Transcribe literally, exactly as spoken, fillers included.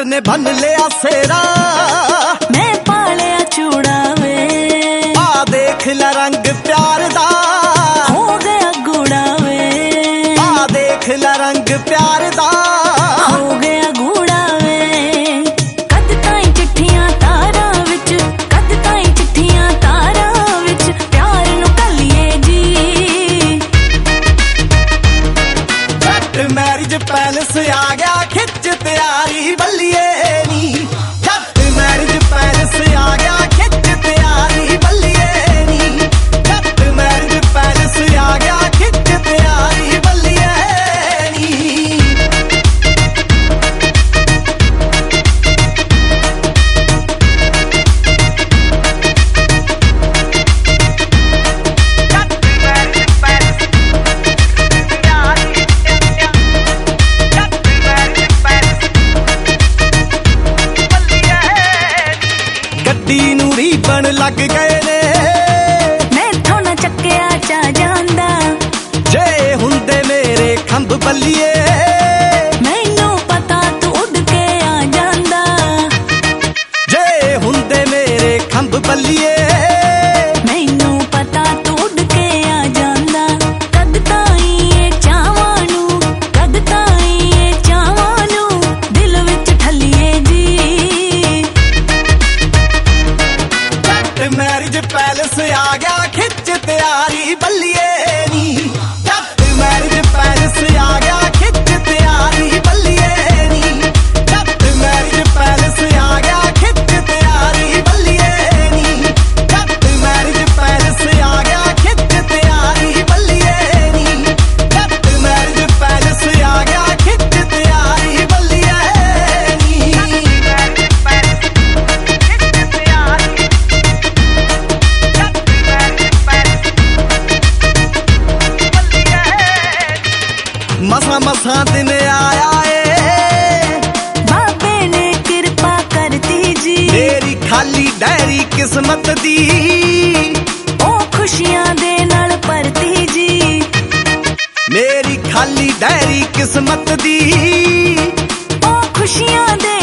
ने बन लिया सेरा, मैं पालिया चूड़ा वे। आ देख ला रंग प्यार दा हो गया गूड़ा वे। आ देख ला रंग प्यार दा हो गया गूड़ा वे। कद ताईं चिट्ठियां तारां विच, कद ताईं चिट्ठियां तारां विच प्यार नूं कलिए जी। जट मैरिज पैलेस आ गया खिच तैयारी बल्लिए नी। जट मैरिज पैलेस आ गया खिच तैयारी बल्लिए नी। जट मैरिज पैलेस आ गया खिच तैयारी बल्लिए नी। गड्डी नूं रीबन लग गए ने, मैथों ना चक्किया चा जांदा। जे हुंदे मेरे खंभ बल्लिए, मैनू पता तू उड़ के आ जांदा। जे हुंदे मेरे खंभ बल्लिए, मैनू पता तू उड़ के आ जांदा। कद ताईं ये चावां नूं, कद ताईं ये चावां नूं दिल विच ठल्लिए जी। जट मैरिज पैलेस आ गया खिच तैयारी बल्लिए नी। जट मैरिज पैलेस आ गया खिच तैयारी बल्लिए नी। जट मैरिज पैलेस आ गया खिच तैयारी बल्लिए नी। जट मैरिज पैलेस आ गया खिच तैयारी बल्लिए नी। जट मैरिज पैलेस आ गया खिच तैयारी बल्लिए नी। मसा मसा दिन आया ए, बाबे ने कृपा करती जी। मेरी खाली डायरी किस्मत दी, ओ खुशियां दे नाल भरती जी। मेरी खाली डायरी किस्मत दी। ओ खुशियां दे